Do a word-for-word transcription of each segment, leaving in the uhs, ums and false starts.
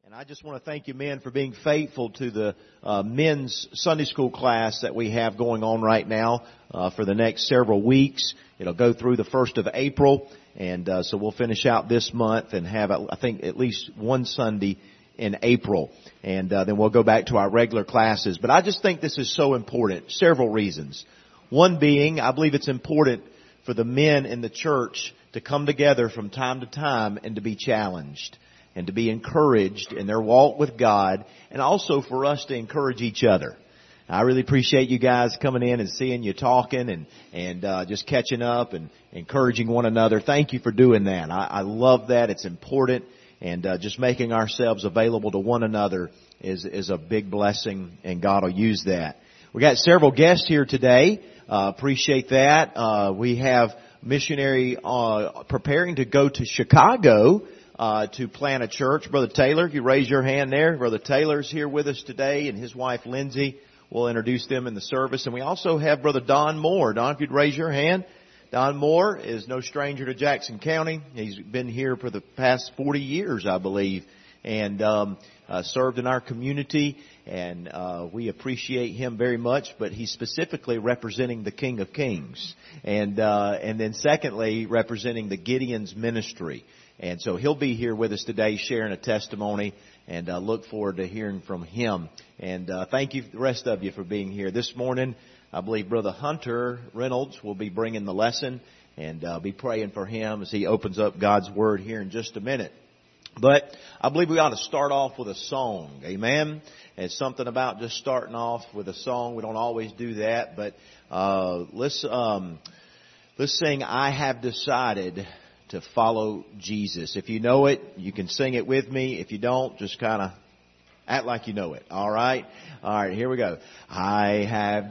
And I just want to thank you, men, for being faithful to the uh, men's Sunday school class that we have going on right now uh, for the next several weeks. It'll go through the first of April, and uh, so we'll finish out this month and have, I think, at least one Sunday in April. And uh, then we'll go back to our regular classes. But I just think this is so important, several reasons. One being, I believe it's important for the men in the church to come together from time to time and to be challenged and to be encouraged in their walk with God, and also for us to encourage each other. I really appreciate you guys coming in and seeing you talking and and uh, just catching up and encouraging one another. Thank you for doing that. I, I love that. It's important, and uh, just making ourselves available to one another is is a big blessing, and God will use that. We got several guests here today. Uh, appreciate that. Uh, we have missionary uh, preparing to go to Chicago uh, to plant a church. Brother Taylor, you raise your hand there. Brother Taylor's here with us today, and his wife Lindsay. We'll introduce them in the service. And we also have Brother Don Moore. Don, if you'd raise your hand. Don Moore is no stranger to Jackson County. He's been here for the past forty years, I believe, and um, uh, served in our community. And uh, we appreciate him very much. But he's specifically representing the King of Kings, and uh, and then secondly representing the Gideon's ministry. And so he'll be here with us today, sharing a testimony. And uh, look forward to hearing from him. And uh, thank you, the rest of you, for being here this morning. I believe Brother Hunter Reynolds will be bringing the lesson, and uh, be praying for him as he opens up God's Word here in just a minute. But I believe we ought to start off with a song. Amen. It's something about just starting off with a song. We don't always do that, but uh, let's um, let's sing "I Have Decided to Follow Jesus." If you know it, you can sing it with me. If you don't, just kind of act like you know it. All right? All right, here we go. I have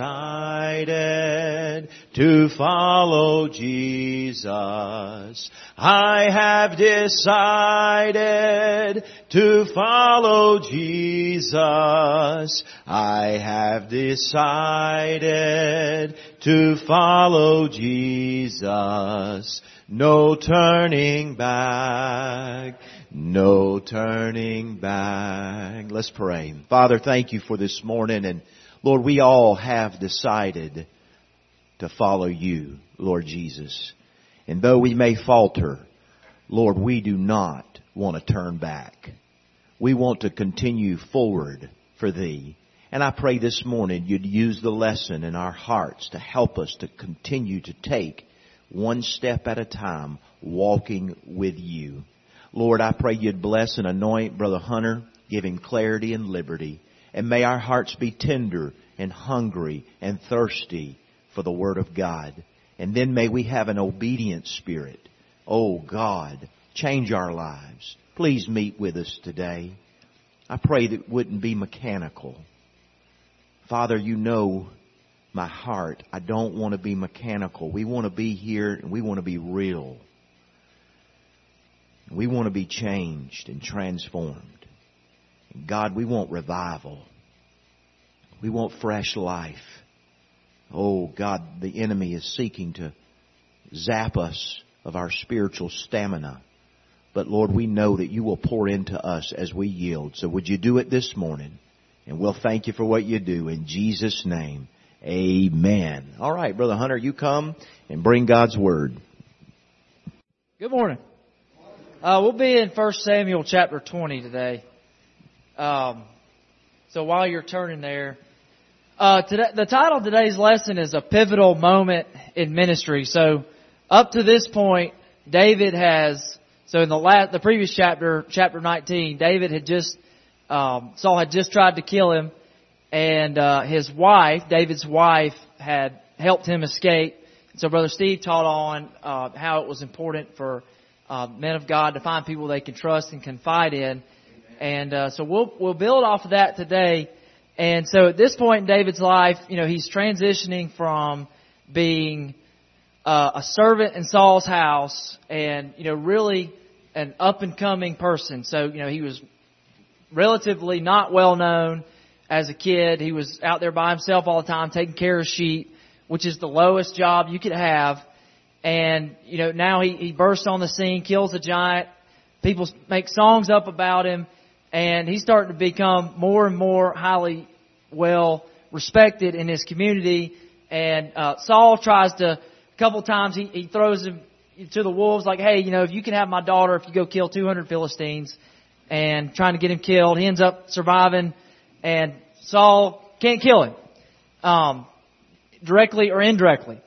decided to follow Jesus. I have decided to follow Jesus. I have decided to follow Jesus. No turning back. No turning back. Let's pray. Father, thank you for this morning. And Lord, we all have decided to follow you, Lord Jesus. And though we may falter, Lord, we do not want to turn back. We want to continue forward for Thee. And I pray this morning you'd use the lesson in our hearts to help us to continue to take one step at a time, walking with you. Lord, I pray you'd bless and anoint Brother Hunter, give him clarity and liberty. And may our hearts be tender and hungry and thirsty for the Word of God. And then may we have an obedient spirit. Oh God, change our lives. Please meet with us today. I pray that it wouldn't be mechanical. Father, you know my heart. I don't want to be mechanical. We want to be here and we want to be real. We want to be changed and transformed. And God, we want revival. We want fresh life. Oh God, the enemy is seeking to zap us of our spiritual stamina. But Lord, we know that you will pour into us as we yield. So would you do it this morning? And we'll thank you for what you do in Jesus' name. Amen. All right, Brother Hunter, you come and bring God's Word. Good morning. Uh, we'll be in First Samuel chapter twenty today. Um, so while you're turning there, uh, today, the title of today's lesson is A Pivotal Moment in Ministry. So up to this point, David has, so in the last, the previous chapter, chapter nineteen, David had just, um, Saul had just tried to kill him, and uh, his wife, David's wife, had helped him escape. So Brother Steve taught on uh, how it was important for Uh, men of God to find people they can trust and confide in. And uh, so we'll we'll build off of that today. And so at this point in David's life, you know, he's transitioning from being uh, a servant in Saul's house and, you know, really an up-and-coming person. So, you know, he was relatively not well known as a kid. He was out there by himself all the time taking care of sheep, which is the lowest job you could have. And, you know, now he, he bursts on the scene, kills a giant. People make songs up about him. and he's starting to become more and more highly well respected in his community. And uh, Saul tries to, a couple times he, he throws him to the wolves, like, hey, you know, if you can have my daughter, if you go kill two hundred Philistines, and trying to get him killed. He ends up surviving, and Saul can't kill him, um, directly or indirectly.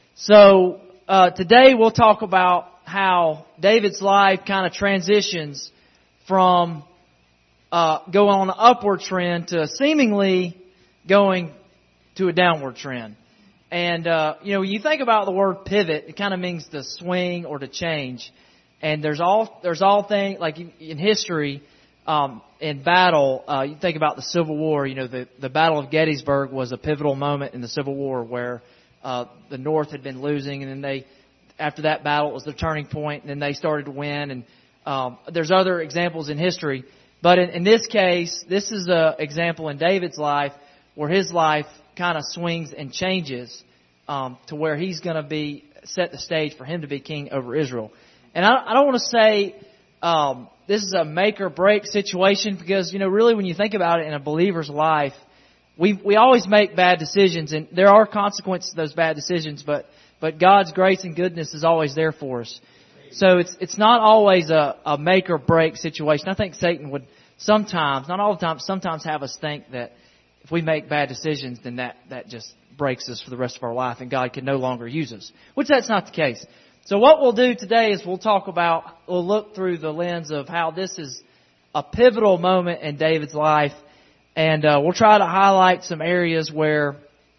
So uh, today we'll talk about how David's life kind of transitions from uh, going on an upward trend to seemingly going to a downward trend. And, uh, you know, when you think about the word pivot, it kind of means to swing or to change. And there's all, there's all things, like in, in history, um, in battle, uh, you think about the Civil War, you know, the, the Battle of Gettysburg was a pivotal moment in the Civil War where, uh, the North had been losing, and then they, after that battle, it was the turning point, and then they started to win. And, um, there's other examples in history. But in, in this case, this is an example in David's life where his life kind of swings and changes um, to where he's going to be set the stage for him to be king over Israel. And I, I don't want to say um, this is a make or break situation, because, you know, really when you think about it in a believer's life, we we always make bad decisions, and there are consequences to those bad decisions, but but God's grace and goodness is always there for us. So it's it's not always a, a make or break situation. I think Satan would sometimes, not all the time, sometimes have us think that if we make bad decisions, then that, that just breaks us for the rest of our life, and God can no longer use us, which that's not the case. So what we'll do today is we'll talk about, we'll look through the lens of how this is a pivotal moment in David's life, and uh, we'll try to highlight some areas where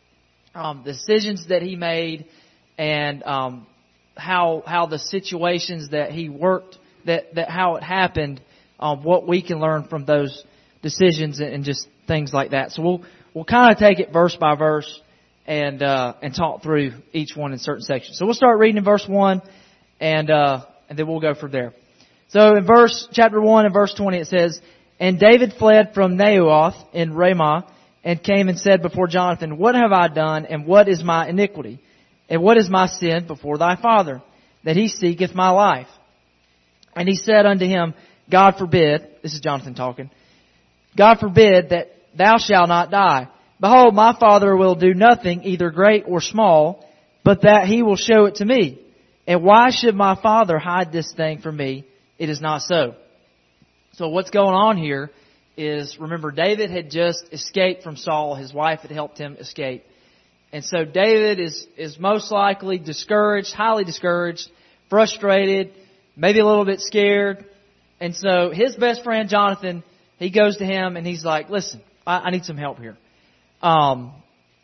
um, the decisions that he made and um, how how the situations that he worked, that, that how it happened, um, what we can learn from those decisions and just things like that. So we'll we'll kind of take it verse by verse and uh, and talk through each one in certain sections. So we'll start reading in verse one, and uh, and then we'll go from there. So in verse chapter one and verse twenty it says, "And David fled from Naioth in Ramah, and came and said before Jonathan, What have I done, and what is my iniquity? And what is my sin before thy father, that he seeketh my life? And he said unto him, God forbid," this is Jonathan talking, "God forbid that thou shalt not die. Behold, my father will do nothing, either great or small, but that he will show it to me. And why should my father hide this thing from me? It is not so." So what's going on here is, remember, David had just escaped from Saul. His wife had helped him escape. And so David is, is most likely discouraged, highly discouraged, frustrated, maybe a little bit scared. And so his best friend, Jonathan, he goes to him and he's like, "Listen, I, I need some help here." Um,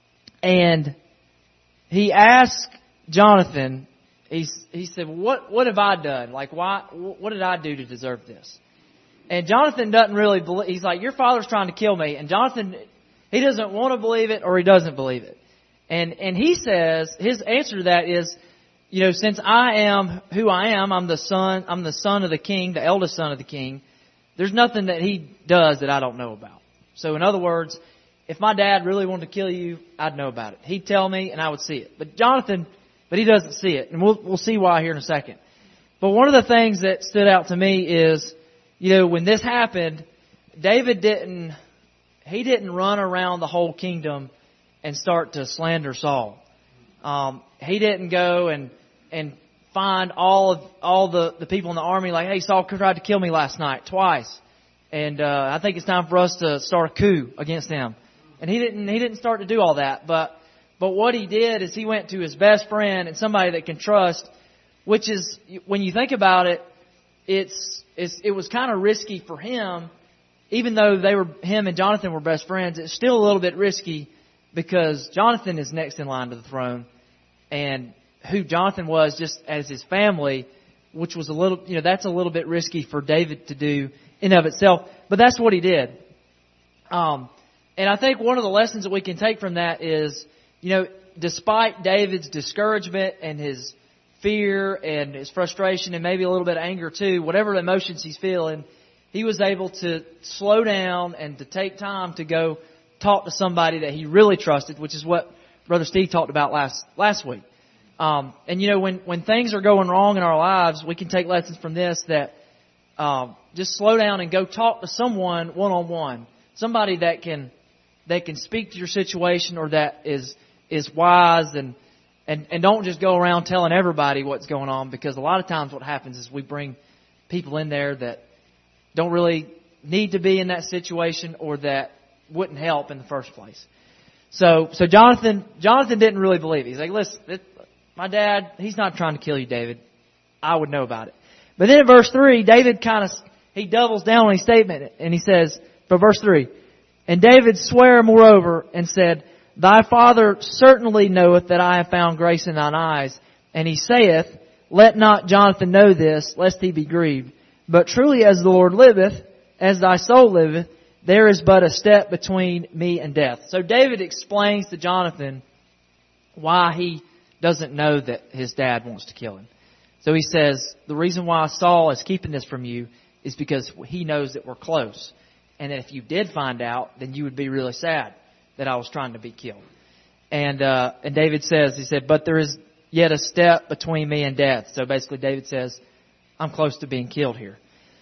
and he asked Jonathan, he's, he said, what, what have I done? Like, why, what did I do to deserve this? And Jonathan doesn't really believe, he's like, "Your father's trying to kill me." And Jonathan, he doesn't want to believe it, or he doesn't believe it. And, and he says, his answer to that is, you know, since I am who I am, I'm the son, I'm the son of the king, the eldest son of the king. There's nothing that he does that I don't know about. So in other words, if my dad really wanted to kill you, I'd know about it. He'd tell me and I would see it. But Jonathan, but he doesn't see it. And we'll, we'll see why here in a second. But one of the things that stood out to me is, you know, when this happened, David didn't, he didn't run around the whole kingdom and start to slander Saul. Um, he didn't go and, and find all of, all the, the people in the army like, "Hey, Saul tried to kill me last night twice. And, uh, I think it's time for us to start a coup against him." And he didn't, he didn't start to do all that. But, but what he did is he went to his best friend and somebody that can trust, which is, when you think about it, it's, it's it was kind of risky for him, even though they were, him and Jonathan were best friends. It's still a little bit risky because Jonathan is next in line to the throne, and who Jonathan was just as his family, which was a little, you know, that's a little bit risky for David to do in of itself. But that's what he did. Um, and I think one of the lessons that we can take from that is, you know, despite David's discouragement and his fear and his frustration and maybe a little bit of anger too, whatever emotions he's feeling, he was able to slow down and to take time to go talk to somebody that he really trusted, which is what Brother Steve talked about last last week. Um, and, you know, when, when things are going wrong in our lives, we can take lessons from this, that um, just slow down and go talk to someone one-on-one. Somebody that can that can speak to your situation or that is is wise and, and, and don't just go around telling everybody what's going on, because a lot of times what happens is we bring people in there that don't really need to be in that situation or that wouldn't help in the first place. So so Jonathan Jonathan didn't really believe it. He's like, listen, it, my dad, he's not trying to kill you, David. I would know about it. But then in verse three, David kind of, he doubles down on his statement and he says, for verse three, and David sware moreover and said, thy father certainly knoweth that I have found grace in thine eyes. And he saith, let not Jonathan know this, lest he be grieved. But truly as the Lord liveth, as thy soul liveth, there is but a step between me and death. So David explains to Jonathan why he doesn't know that his dad wants to kill him. So he says, the reason why Saul is keeping this from you is because he knows that we're close. And that if you did find out, then you would be really sad that I was trying to be killed. And uh, and David says, he said, but there is yet a step between me and death. So basically David says, I'm close to being killed here.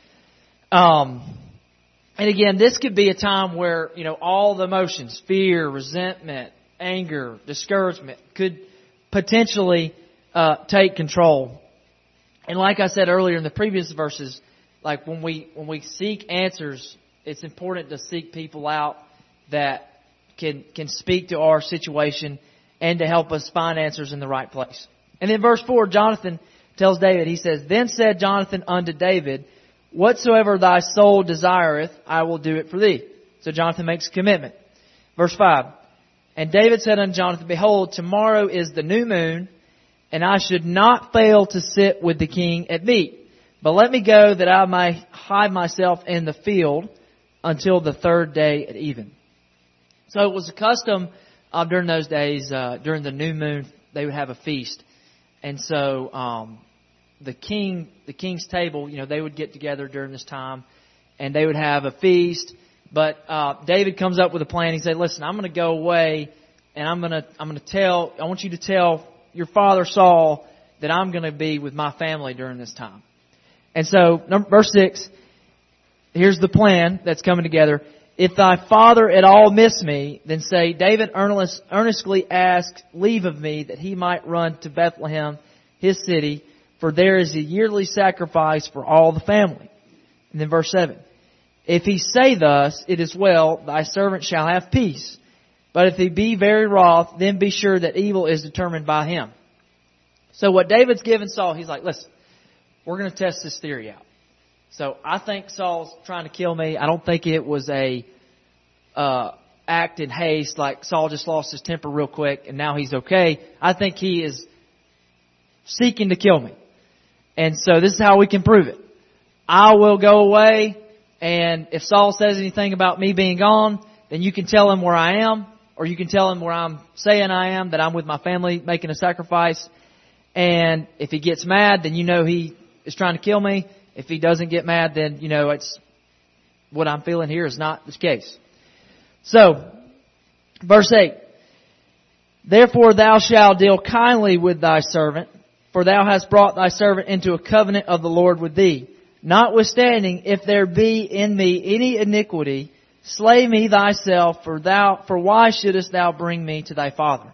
Um, and again, this could be a time where, you know, all the emotions, fear, resentment, anger, discouragement could potentially uh, take control. And like I said earlier in the previous verses, like when we when we seek answers, it's important to seek people out that can can speak to our situation and to help us find answers in the right place. And then verse four, Jonathan tells David, he says, then said Jonathan unto David, whatsoever thy soul desireth, I will do it for thee. So Jonathan makes a commitment. Verse five, and David said unto Jonathan, behold, tomorrow is the new moon, and I should not fail to sit with the king at meat. But let me go that I may hide myself in the field until the third day at even. So it was a custom uh, during those days, uh, during the new moon, they would have a feast. And so um, the king, the king's table, you know, they would get together during this time, and they would have a feast. But uh, David comes up with a plan. He said, listen, I'm going to go away, and I'm going to I'm going to tell, I want you to tell your father Saul that I'm going to be with my family during this time. And so, number, verse six, here's the plan that's coming together. If thy father at all miss me, then say, David earnest, earnestly asked leave of me that he might run to Bethlehem, his city, for there is a yearly sacrifice for all the family. And then verse seven, if he say thus, it is well, thy servant shall have peace. But if he be very wroth, then be sure that evil is determined by him. So what David's given Saul, he's like, listen, we're going to test this theory out. So I think Saul's trying to kill me. I don't think it was a uh, act in haste, like Saul just lost his temper real quick and now he's okay. I think he is seeking to kill me. And so this is how we can prove it. I will go away, and if Saul says anything about me being gone, then you can tell him where I am, or you can tell him where I'm saying I am, that I'm with my family making a sacrifice. And if he gets mad, then you know he is trying to kill me. If he doesn't get mad, then you know it's what I'm feeling here is not the case. So, verse eight. Therefore thou shalt deal kindly with thy servant, for thou hast brought thy servant into a covenant of the Lord with thee. Notwithstanding, if there be in me any iniquity, slay me thyself, for thou, for why shouldest thou bring me to thy father?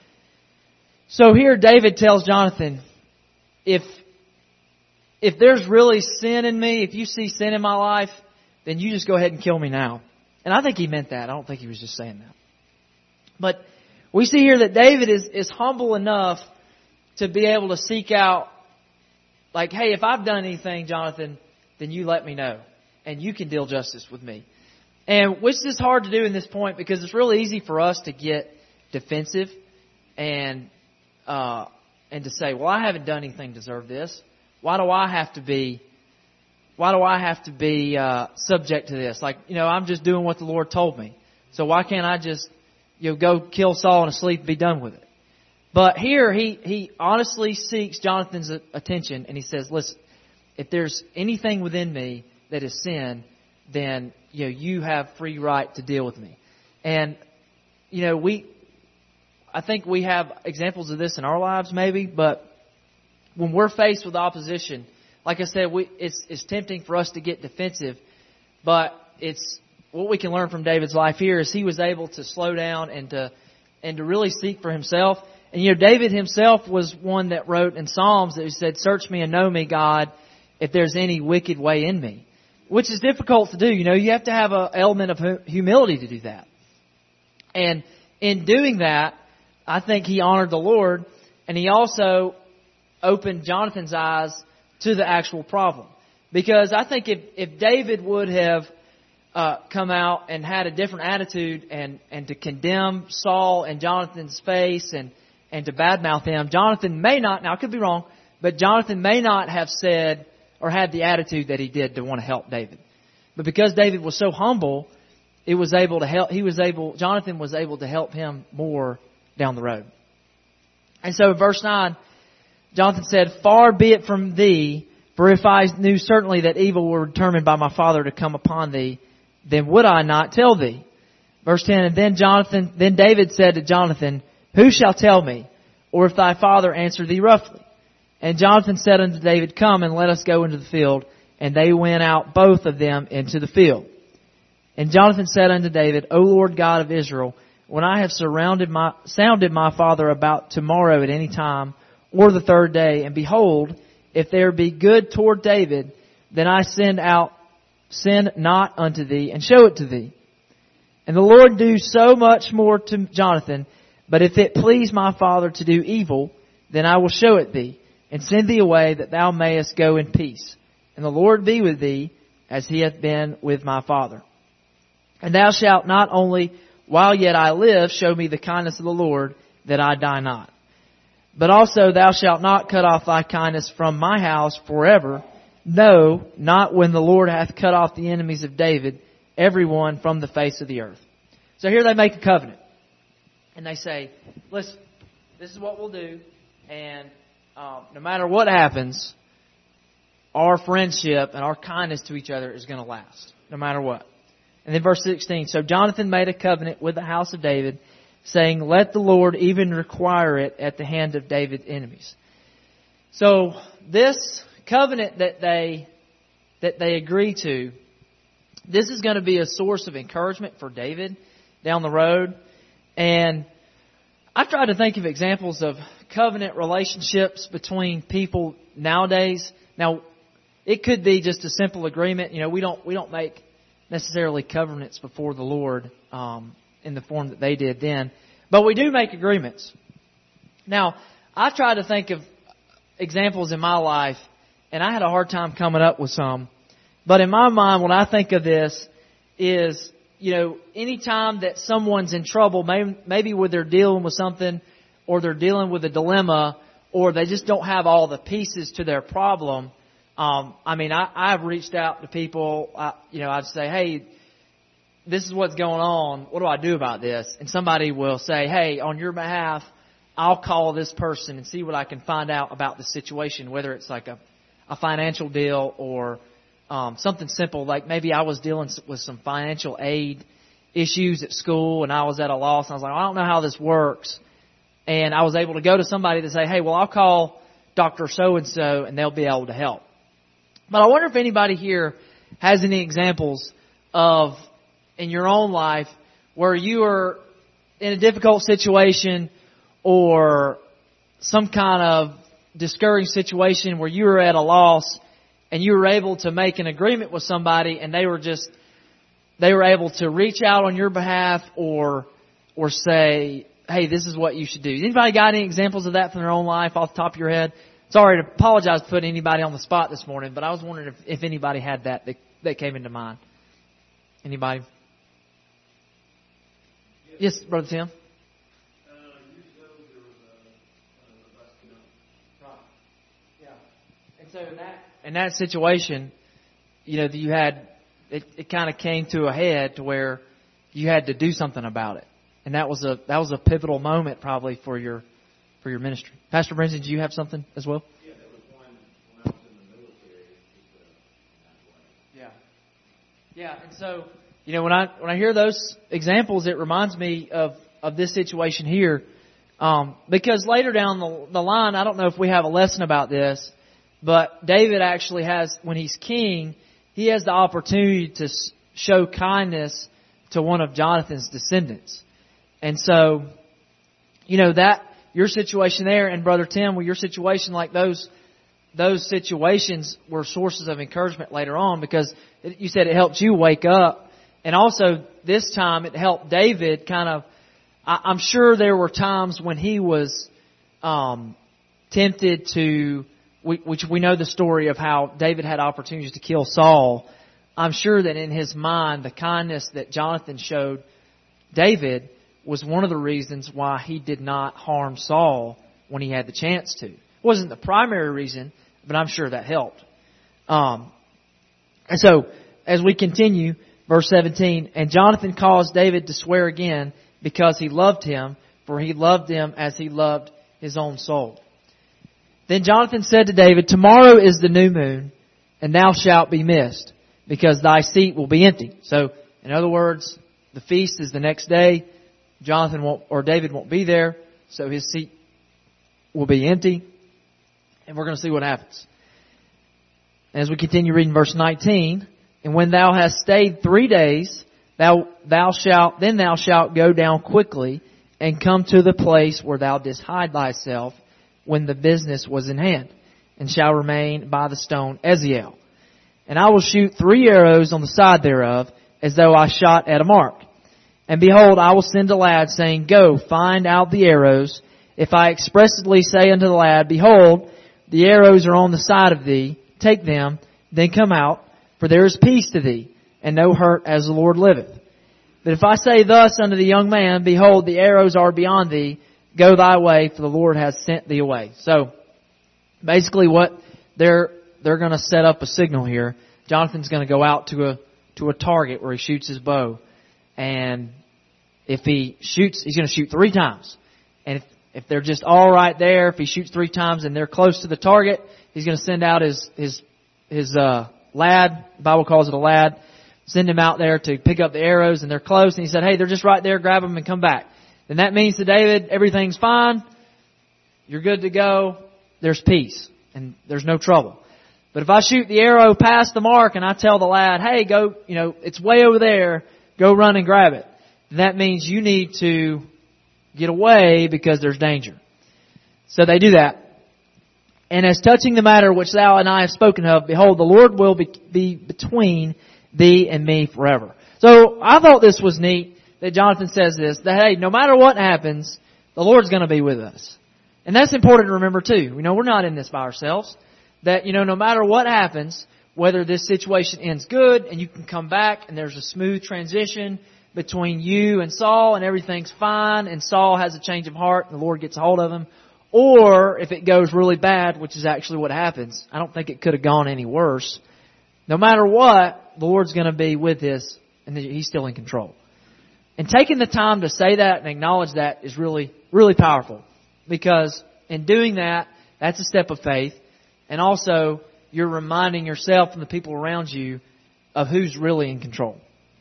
So here David tells Jonathan, if, if there's really sin in me, if you see sin in my life, then you just go ahead and kill me now. And I think he meant that. I don't think he was just saying that. But we see here that David is, is humble enough to be able to seek out, like, hey, if I've done anything, Jonathan, then you let me know. And you can deal justice with me. And which is hard to do in this point, because it's really easy for us to get defensive and uh, and to say, well, I haven't done anything to deserve this. Why do I have to be? Why do I have to be uh, subject to this? Like, you know, I'm just doing what the Lord told me. So why can't I just, you know, go kill Saul and sleep and be done with it? But here he he honestly seeks Jonathan's attention, and he says, listen, if there's anything within me that is sin, then you know you have free right to deal with me. And you know we, I think we have examples of this in our lives maybe, but when we're faced with opposition, like I said, we, it's, it's tempting for us to get defensive, but it's what we can learn from David's life here is he was able to slow down and to and to really seek for himself. And you know, David himself was one that wrote in Psalms that he said, "Search me and know me, God, if there's any wicked way in me," which is difficult to do. You know, you have to have an element of humility to do that. And in doing that, I think he honored the Lord, and he also opened Jonathan's eyes to the actual problem. Because I think if, if David would have uh, come out and had a different attitude and, and to condemn Saul and Jonathan's face and, and to badmouth him, Jonathan may not, now I could be wrong, but Jonathan may not have said or had the attitude that he did to want to help David. But because David was so humble, it was able to help, he was able, Jonathan was able to help him more down the road. And so in verse nine, Jonathan said, "Far be it from thee, for if I knew certainly that evil were determined by my father to come upon thee, then would I not tell thee?" Verse ten, "And then Jonathan, then David said to Jonathan, Who shall tell me? Or if thy father answer thee roughly? And Jonathan said unto David, Come and let us go into the field. And they went out both of them into the field. And Jonathan said unto David, O Lord God of Israel, when I have surrounded my, sounded my father about tomorrow at any time, or the third day, and behold, if there be good toward David, then I send out, send not unto thee, and show it to thee. And the Lord do so much more to Jonathan, but if it please my father to do evil, then I will show it thee, and send thee away, that thou mayest go in peace. And the Lord be with thee, as he hath been with my father. And thou shalt not only, while yet I live, show me the kindness of the Lord, that I die not. But also thou shalt not cut off thy kindness from my house forever. No, not when the Lord hath cut off the enemies of David, every one from the face of the earth. So here they make a covenant. And they say, listen, this is what we'll do. And um, no matter what happens, our friendship and our kindness to each other is going to last, no matter what. And then verse sixteen, So Jonathan made a covenant with the house of David, saying, Let the Lord even require it at the hand of David's enemies. So this covenant that they that they agree to, this is going to be a source of encouragement for David down the road. And I've tried to think of examples of covenant relationships between people nowadays. Now, it could be just a simple agreement. You know, we don't we don't make necessarily covenants before the Lord um, in the form that they did then, but we do make agreements. Now, I've tried to think of examples in my life, and I had a hard time coming up with some. But in my mind, when I think of this, is you know, any time that someone's in trouble, maybe, maybe where they're dealing with something, or they're dealing with a dilemma, or they just don't have all the pieces to their problem. Um, I mean, I, I've reached out to people, I, you know, I'd say, hey, this is what's going on. What do I do about this? And somebody will say, hey, on your behalf, I'll call this person and see what I can find out about the situation, whether it's like a, a financial deal or um, something simple, like maybe I was dealing with some financial aid issues at school and I was at a loss. And I was like, I don't know how this works. And I was able to go to somebody to say, hey, well, I'll call Doctor So-and-so and they'll be able to help. But I wonder if anybody here has any examples of, in your own life, where you are in a difficult situation or some kind of discouraging situation where you were at a loss and you were able to make an agreement with somebody and they were just, they were able to reach out on your behalf or, or say, hey, this is what you should do. Anybody got any examples of that from their own life off the top of your head? Sorry to apologize for putting anybody on the spot this morning, but I was wondering if, if anybody had that, that that came into mind. Anybody? Yes, yes Brother Tim. Right. Yeah. And so in that in that situation, you know, you had it, it kind of came to a head to where you had to do something about it, and that was a that was a pivotal moment probably for your. for your ministry. Pastor Brenton, do you have something as well? Yeah, there was one when I was in the military. Yeah. Yeah, and so, you know, when I when I hear those examples, it reminds me of, of this situation here. Um, because later down the, the line, I don't know if we have a lesson about this, But David actually has, when he's king, he has the opportunity to show kindness to one of Jonathan's descendants. And so, you know, that, your situation there, and Brother Tim, well, your situation, like those, those situations were sources of encouragement later on, because you said it helped you wake up. And also, this time, it helped David kind of, I, I'm sure there were times when he was um, tempted to, which we know the story of how David had opportunities to kill Saul. I'm sure that in his mind, the kindness that Jonathan showed David was one of the reasons why he did not harm Saul when he had the chance to. It wasn't the primary reason, but I'm sure that helped. Um, and so, as we continue, verse seventeen, and Jonathan caused David to swear again because he loved him, for he loved him as he loved his own soul. Then Jonathan said to David, tomorrow is the new moon, and thou shalt be missed, because thy seat will be empty. So, in other words, the feast is the next day. Jonathan won't, or David won't be there, so his seat will be empty. And we're going to see what happens. As we continue reading verse nineteen, and when thou hast stayed three days, thou thou shalt then thou shalt go down quickly and come to the place where thou didst hide thyself when the business was in hand, and shall remain by the stone Eziel. And I will shoot three arrows on the side thereof, as though I shot at a mark. And behold, I will send a lad, saying, Go, find out the arrows. If I expressly say unto the lad, Behold, the arrows are on the side of thee, take them, then come out, for there is peace to thee, and no hurt, as the Lord liveth. But if I say thus unto the young man, Behold, the arrows are beyond thee, go thy way, for the Lord has sent thee away. So, basically what they're, they're going to set up a signal here. Jonathan's going to go out to a, to a target where he shoots his bow. And if he shoots, he's going to shoot three times. And if, if they're just all right there, if he shoots three times and they're close to the target, he's going to send out his, his, his, uh, lad. The Bible calls it a lad. Send him out there to pick up the arrows, and they're close. And he said, hey, they're just right there. Grab them and come back. Then that means to David, everything's fine. You're good to go. There's peace and there's no trouble. But if I shoot the arrow past the mark and I tell the lad, hey, go, you know, it's way over there, go run and grab it, that means you need to get away because there's danger. So they do that. And as touching the matter which thou and I have spoken of, behold, the Lord will be, be between thee and me forever. So I thought this was neat that Jonathan says this, that hey, no matter what happens, the Lord's going to be with us. And that's important to remember too. You know, we're not in this by ourselves. That, you know, no matter what happens, whether this situation ends good and you can come back and there's a smooth transition between you and Saul and everything's fine and Saul has a change of heart and the Lord gets a hold of him, or if it goes really bad, which is actually what happens, I don't think it could have gone any worse. No matter what, the Lord's going to be with us and He's still in control. And taking the time to say that and acknowledge that is really, really powerful. Because in doing that, that's a step of faith. And also, you're reminding yourself and the people around you of who's really in control.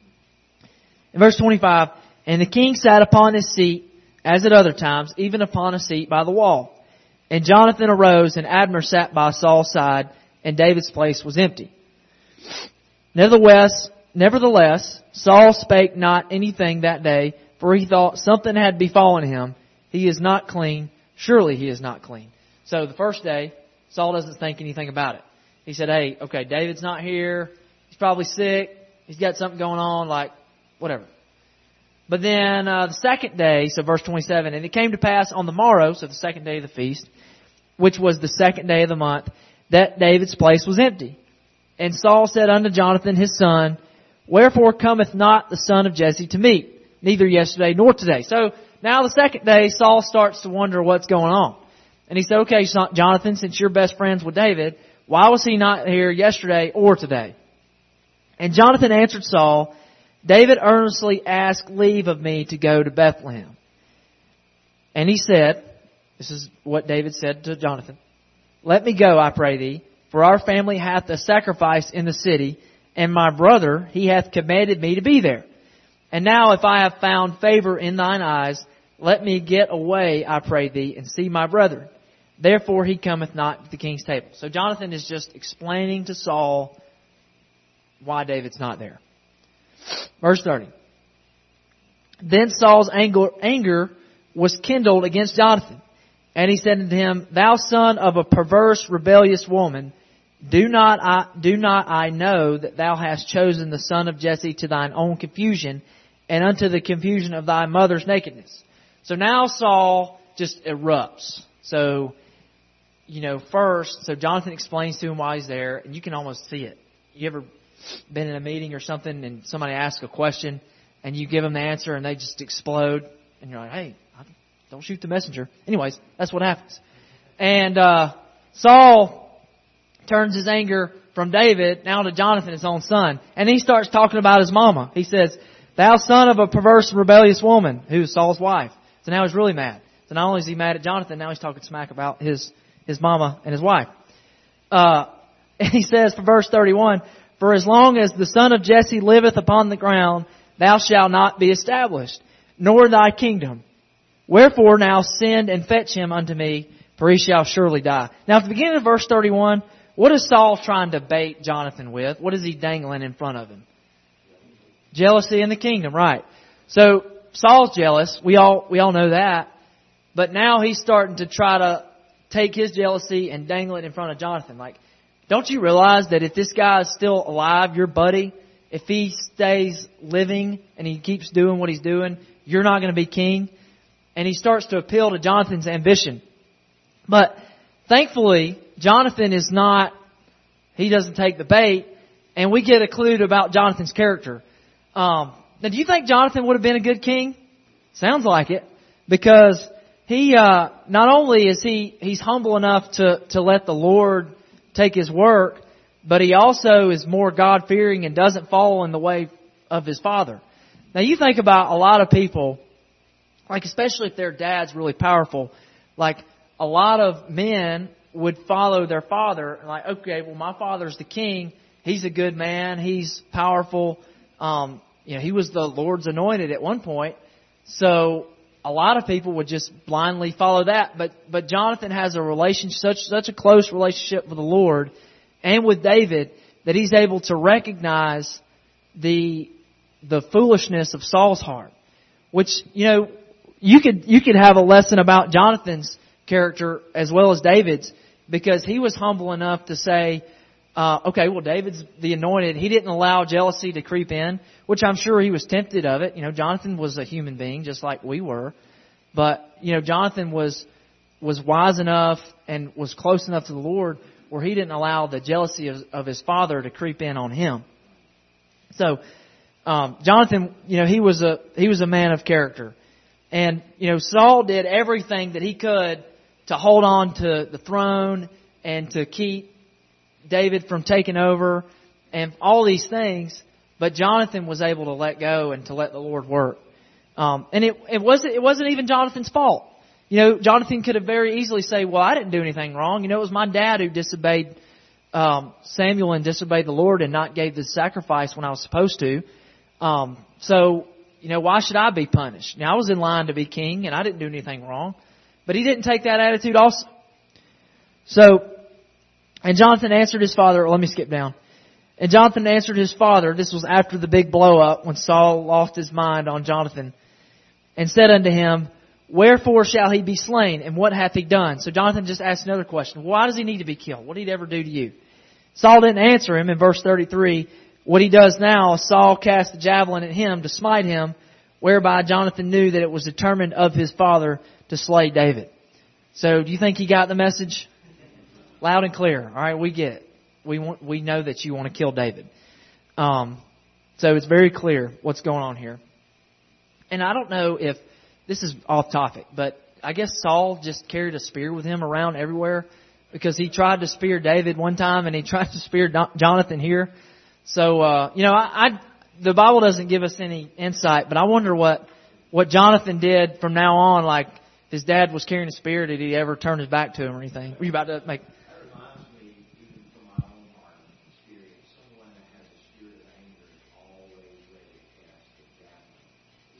In verse twenty-five, and the king sat upon his seat, as at other times, even upon a seat by the wall. And Jonathan arose, and Abner sat by Saul's side, and David's place was empty. Nevertheless, nevertheless, Saul spake not anything that day, for he thought something had befallen him. He is not clean. Surely he is not clean. So the first day, Saul doesn't think anything about it. He said, hey, okay, David's not here. He's probably sick. He's got something going on, like, whatever. But then uh, the second day, so verse twenty-seven, and it came to pass on the morrow, so the second day of the feast, which was the second day of the month, that David's place was empty. And Saul said unto Jonathan his son, wherefore cometh not the son of Jesse to meet, neither yesterday nor today? So now the second day, Saul starts to wonder what's going on. And he said, okay, Jonathan, since you're best friends with David, why was he not here yesterday or today? And Jonathan answered Saul, David earnestly asked leave of me to go to Bethlehem. And he said, this is what David said to Jonathan, let me go, I pray thee, for our family hath a sacrifice in the city, and my brother, he hath commanded me to be there. And now if I have found favor in thine eyes, let me get away, I pray thee, and see my brethren. Therefore he cometh not to the king's table. So Jonathan is just explaining to Saul why David's not there. Verse thirty. Then Saul's anger, anger was kindled against Jonathan. And he said unto him, Thou son of a perverse, rebellious woman, do not I, do not I know that thou hast chosen the son of Jesse to thine own confusion, and unto the confusion of thy mother's nakedness. So now Saul just erupts. So, you know, first, so Jonathan explains to him why he's there, and you can almost see it. You ever been in a meeting or something, and somebody asks a question, and you give them the answer, and they just explode, and you're like, hey, don't shoot the messenger. Anyways, that's what happens. And uh Saul turns his anger from David now to Jonathan, his own son. And he starts talking about his mama. He says, Thou son of a perverse and rebellious woman, who is Saul's wife. So now he's really mad. So not only is he mad at Jonathan, now he's talking smack about his, his mama and his wife. Uh, and he says for verse thirty-one, For as long as the son of Jesse liveth upon the ground, thou shalt not be established, nor thy kingdom. Wherefore now send and fetch him unto me, for he shall surely die. Now at the beginning of verse thirty-one, what is Saul trying to bait Jonathan with? What is he dangling in front of him? Jealousy in the kingdom, right. So Saul's jealous. We all, we all know that. But now he's starting to try to take his jealousy and dangle it in front of Jonathan. Like, don't you realize that if this guy is still alive, your buddy, if he stays living and he keeps doing what he's doing, you're not going to be king? And he starts to appeal to Jonathan's ambition. But thankfully, Jonathan is not, he doesn't take the bait. And we get a clue about Jonathan's character. Um, now, do you think Jonathan would have been a good king? Sounds like it. Because he, uh, not only is he, he's humble enough to, to let the Lord take his work, but he also is more God-fearing and doesn't follow in the way of his father. Now, you think about a lot of people, like especially if their dad's really powerful, like a lot of men would follow their father. Like, okay, well, my father's the king. He's a good man. He's powerful. Um, you know, he was the Lord's anointed at one point. So a lot of people would just blindly follow that. But but Jonathan has a relationship, such such a close relationship with the Lord and with David, that he's able to recognize the the foolishness of Saul's heart. Which, you know, you could you could have a lesson about Jonathan's character as well as David's, because he was humble enough to say, uh, okay, well, David's the anointed. He didn't allow jealousy to creep in, which I'm sure he was tempted of it. You know, Jonathan was a human being just like we were. But, you know, Jonathan was was wise enough and was close enough to the Lord where he didn't allow the jealousy of, of his father to creep in on him. So, um, Jonathan, you know, he was a he was a man of character. And, you know, Saul did everything that he could to hold on to the throne and to keep David from taking over and all these things. But Jonathan was able to let go and to let the Lord work. Um, and it, it wasn't, it wasn't even Jonathan's fault. You know, Jonathan could have very easily say, well, I didn't do anything wrong. You know, it was my dad who disobeyed, um, Samuel and disobeyed the Lord and not gave the sacrifice when I was supposed to. Um, so, you know, why should I be punished? Now, I was in line to be king and I didn't do anything wrong. But he didn't take that attitude also. So, and Jonathan answered his father, let me skip down. And Jonathan answered his father, this was after the big blow up when Saul lost his mind on Jonathan, and said unto him, Wherefore shall he be slain, and what hath he done? So Jonathan just asked another question. Why does he need to be killed? What did he ever do to you? Saul didn't answer him in verse thirty-three. What he does now is Saul cast the javelin at him to smite him, whereby Jonathan knew that it was determined of his father to slay David. So do you think he got the message? Loud and clear. All right, we get it. We want, we know that you want to kill David. Um, so it's very clear what's going on here. And I don't know if this is off topic, but I guess Saul just carried a spear with him around everywhere, because he tried to spear David one time and he tried to spear Jonathan here. So, uh, you know, I, I, the Bible doesn't give us any insight, but I wonder what, what Jonathan did from now on. Like, his dad was carrying a spear. Did he ever turn his back to him or anything? Were you about to make... That reminds me, even from my own heart and experience, someone that has a spirit of anger is always ready to cast a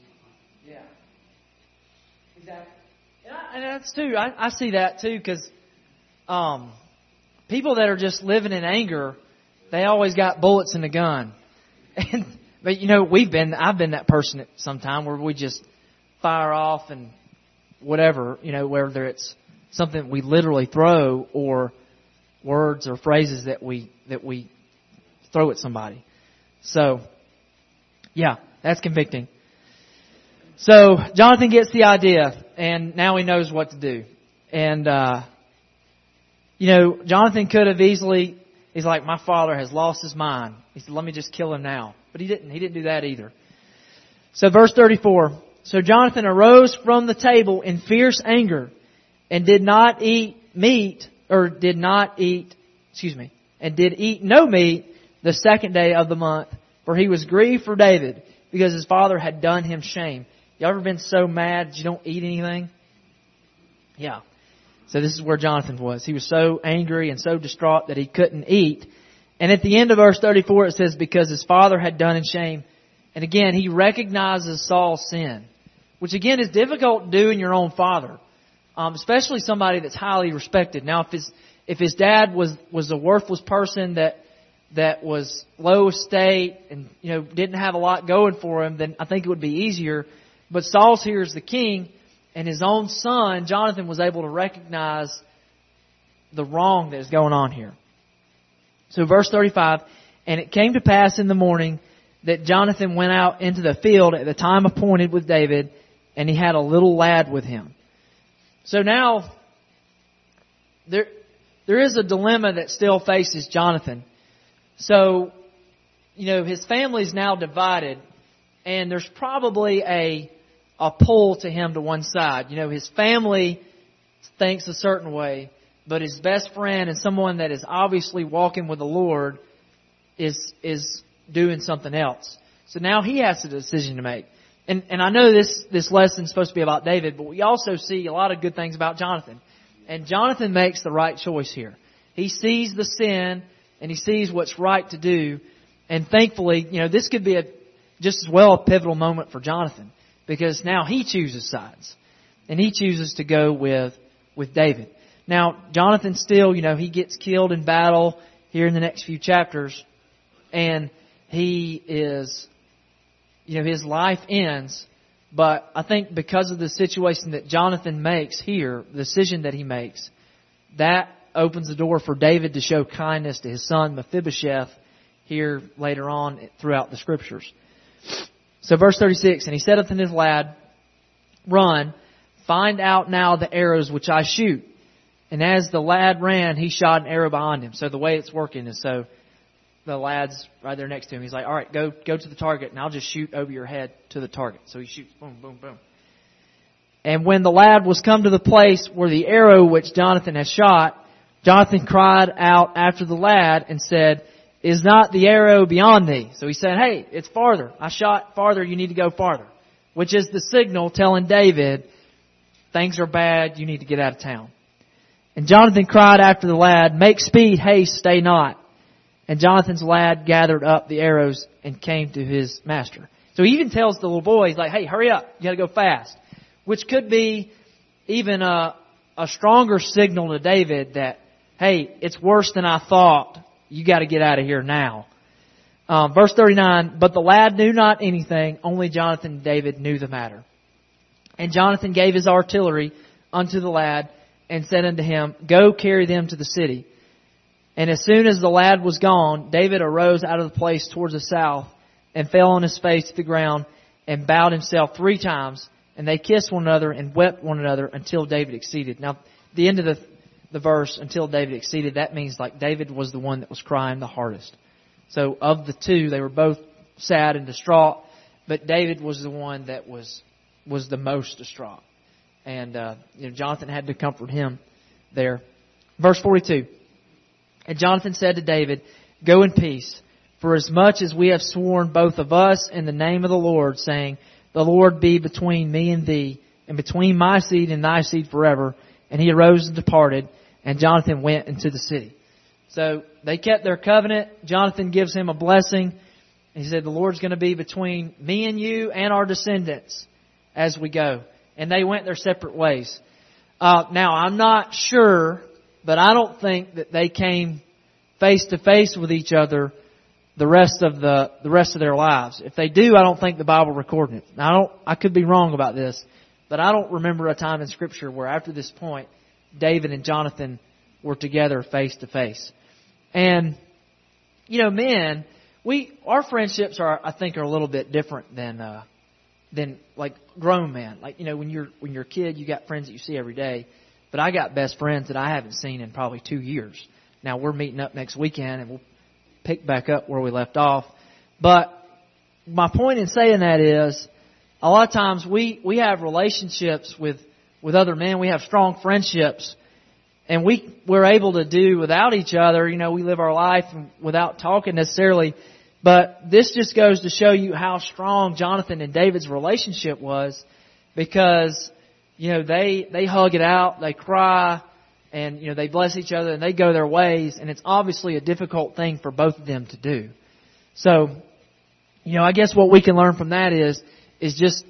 javelin. Yeah. Exactly. And, I, and that's too, I, I see that too, because um, people that are just living in anger, they always got bullets in the gun. And, but you know, we've been, I've been that person at some time where we just fire off and whatever, you know, whether it's something we literally throw or words or phrases that we, that we throw at somebody. So, yeah, that's convicting. So Jonathan gets the idea, and now he knows what to do. And, uh, you know, Jonathan could have easily, he's like, my father has lost his mind. He said, let me just kill him now. But he didn't. He didn't do that either. So verse thirty-four. So Jonathan arose from the table in fierce anger and did not eat meat, or did not eat, excuse me, and did eat no meat the second day of the month, for he was grieved for David, because his father had done him shame. You ever been so mad that you don't eat anything? Yeah. So this is where Jonathan was. He was so angry and so distraught that he couldn't eat. And at the end of verse thirty-four it says, because his father had done him shame. And again, he recognizes Saul's sin, which again is difficult to do in your own father, um, especially somebody that's highly respected. Now, if his if his dad was was a worthless person that that was low estate and you know didn't have a lot going for him, then I think it would be easier. But Saul's here as the king, and his own son, Jonathan, was able to recognize the wrong that is going on here. So verse thirty-five, and it came to pass in the morning that Jonathan went out into the field at the time appointed with David, and he had a little lad with him. So now, there there is a dilemma that still faces Jonathan. So, you know, his family is now divided, and there's probably a a pull to him to one side. You know, his family thinks a certain way, but his best friend and someone that is obviously walking with the Lord is is doing something else. So now he has a decision to make. And and I know this this lesson is supposed to be about David, but we also see a lot of good things about Jonathan. And Jonathan makes the right choice here. He sees the sin and he sees what's right to do. And thankfully, you know, this could be a just as well a pivotal moment for Jonathan, because now he chooses sides. And he chooses to go with with David. Now, Jonathan still, you know, he gets killed in battle here in the next few chapters. And he is, you know, his life ends. But I think because of the situation that Jonathan makes here, the decision that he makes, that opens the door for David to show kindness to his son Mephibosheth here later on throughout the Scriptures. So verse thirty-six, and he said unto his lad, run, find out now the arrows which I shoot. And as the lad ran, he shot an arrow behind him. So the way it's working is so the lad's right there next to him. He's like, all right, go go to the target, and I'll just shoot over your head to the target. So he shoots, boom, boom, boom. And when the lad was come to the place where the arrow which Jonathan had shot, Jonathan cried out after the lad and said, is not the arrow beyond thee? So he said, hey, it's farther. I shot farther. You need to go farther. Which is the signal telling David, things are bad. You need to get out of town. And Jonathan cried after the lad, make speed, haste, stay not. And Jonathan's lad gathered up the arrows and came to his master. So he even tells the little boy, he's like, hey, hurry up. You got to go fast. Which could be even a, a stronger signal to David that, hey, it's worse than I thought. You got to get out of here now. Um, verse thirty-nine, but the lad knew not anything, only Jonathan and David knew the matter. And Jonathan gave his artillery unto the lad and said unto him, go carry them to the city. And as soon as the lad was gone, David arose out of the place towards the south and fell on his face to the ground and bowed himself three times. And they kissed one another and wept one another until David exceeded. Now, the end of the, the verse, until David exceeded, that means like David was the one that was crying the hardest. So of the two, they were both sad and distraught, but David was the one that was was the most distraught. And uh, you know, Jonathan had to comfort him there. Verse forty-two. And Jonathan said to David, go in peace, for as much as we have sworn both of us in the name of the Lord, saying, the Lord be between me and thee, and between my seed and thy seed forever. And he arose and departed, and Jonathan went into the city. So they kept their covenant. Jonathan gives him a blessing. He said, the Lord's going to be between me and you and our descendants as we go. And they went their separate ways. Uh, now, I'm not sure but I don't think that they came face to face with each other the rest of the the rest of their lives. If they do, I don't think the Bible recorded it. Now, I don't. I could be wrong about this, but I don't remember a time in Scripture where after this point, David and Jonathan were together face to face. And you know, men, we our friendships are, I think, are a little bit different than uh, than like grown men. Like, you know, when you're when you're a kid, you got friends that you see every day. But I got best friends that I haven't seen in probably two years. Now, we're meeting up next weekend, and we'll pick back up where we left off. But my point in saying that is, a lot of times we, we have relationships with, with other men. We have strong friendships, and we, we're able to do without each other. You know, we live our life without talking necessarily. But this just goes to show you how strong Jonathan and David's relationship was, because you know, they, they hug it out, they cry, and, you know, they bless each other and they go their ways. And it's obviously a difficult thing for both of them to do. So, you know, I guess what we can learn from that is, is just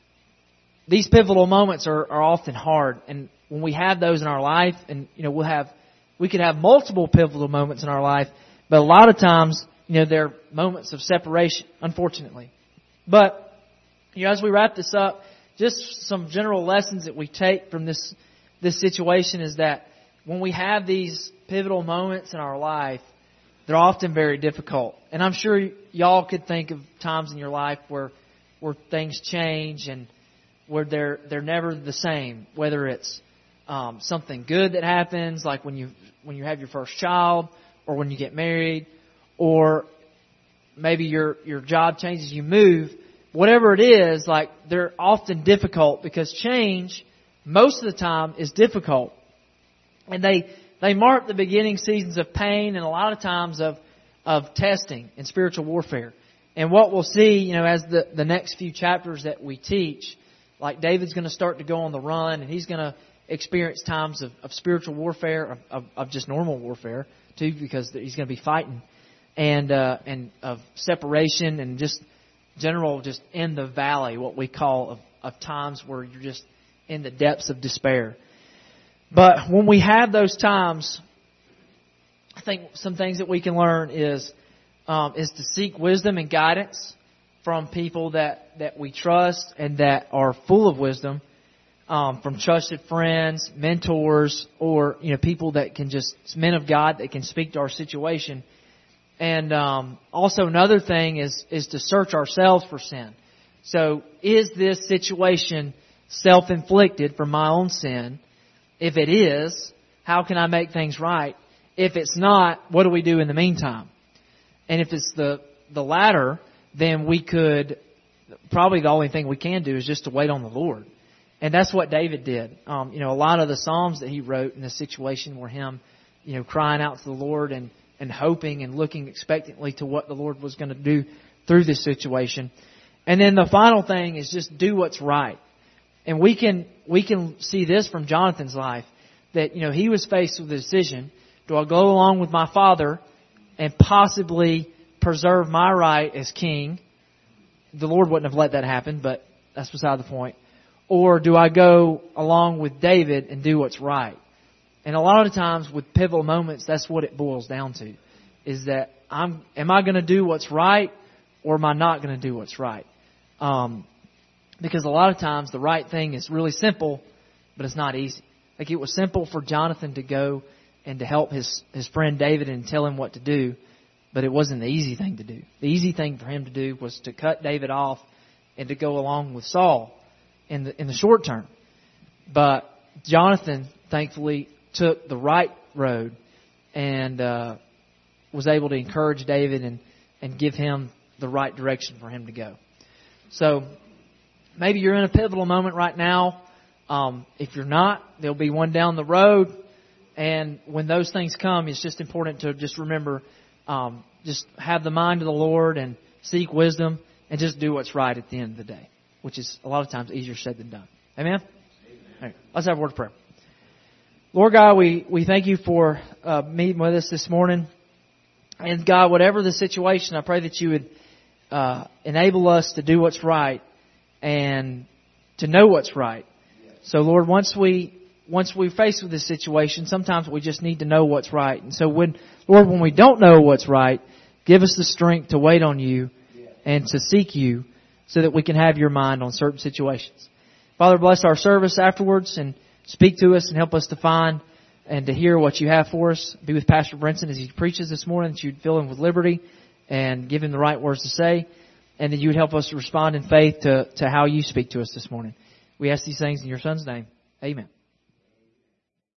these pivotal moments are, are often hard. And when we have those in our life, and, you know, we'll have, we could have multiple pivotal moments in our life, but a lot of times, you know, they're moments of separation, unfortunately. But, you know, as we wrap this up, just some general lessons that we take from this this situation is that when we have these pivotal moments in our life, they're often very difficult. And I'm sure y'all could think of times in your life where where things change and where they're they're never the same. Whether it's um, something good that happens, like when you when you have your first child, or when you get married, or maybe your your job changes, you move. Whatever it is, like, they're often difficult because change, most of the time, is difficult. And they they mark the beginning seasons of pain and a lot of times of of testing and spiritual warfare. And what we'll see, you know, as the, the next few chapters that we teach, like David's going to start to go on the run, and he's going to experience times of, of spiritual warfare, of, of, of just normal warfare, too, because he's going to be fighting, and uh, and of separation and just general, just in the valley, what we call of, of times where you're just in the depths of despair. But when we have those times, I think some things that we can learn is um, is to seek wisdom and guidance from people that, that we trust and that are full of wisdom, um, from trusted friends, mentors, or you know people that can just men of God that can speak to our situation. And um, also another thing is is to search ourselves for sin. So is this situation self-inflicted from my own sin? If it is, how can I make things right? If it's not, what do we do in the meantime? And if it's the the latter, then we could, probably the only thing we can do is just to wait on the Lord. And that's what David did. Um, you know, a lot of the Psalms that he wrote in this situation were him, you know, crying out to the Lord and and hoping and looking expectantly to what the Lord was going to do through this situation. And then the final thing is just do what's right. And we can we can see this from Jonathan's life, that, you know, he was faced with a decision. Do I go along with my father and possibly preserve my right as king? The Lord wouldn't have let that happen, but that's beside the point. Or do I go along with David and do what's right? And a lot of times with pivotal moments, that's what it boils down to, is that I'm, am I going to do what's right, or am I not going to do what's right? Um, because a lot of times the right thing is really simple, but it's not easy. Like, it was simple for Jonathan to go and to help his, his friend David and tell him what to do, but it wasn't the easy thing to do. The easy thing for him to do was to cut David off and to go along with Saul in the in the short term. But Jonathan, thankfully, took the right road and uh, was able to encourage David and, and give him the right direction for him to go. So maybe you're in a pivotal moment right now. Um, if you're not, there'll be one down the road. And when those things come, it's just important to just remember, um, just have the mind of the Lord and seek wisdom and just do what's right at the end of the day, which is a lot of times easier said than done. Amen? Amen. All right, let's have a word of prayer. Lord God, we, we thank you for uh, meeting with us this morning. And God, whatever the situation, I pray that you would uh, enable us to do what's right and to know what's right. So Lord, once we once we're faced with this situation, sometimes we just need to know what's right. And so when, Lord, when we don't know what's right, give us the strength to wait on you and to seek you so that we can have your mind on certain situations. Father, bless our service afterwards and speak to us and help us to find and to hear what you have for us. Be with Pastor Brinson as he preaches this morning, that you'd fill him with liberty and give him the right words to say, and that you would help us to respond in faith to, to how you speak to us this morning. We ask these things in your Son's name. Amen.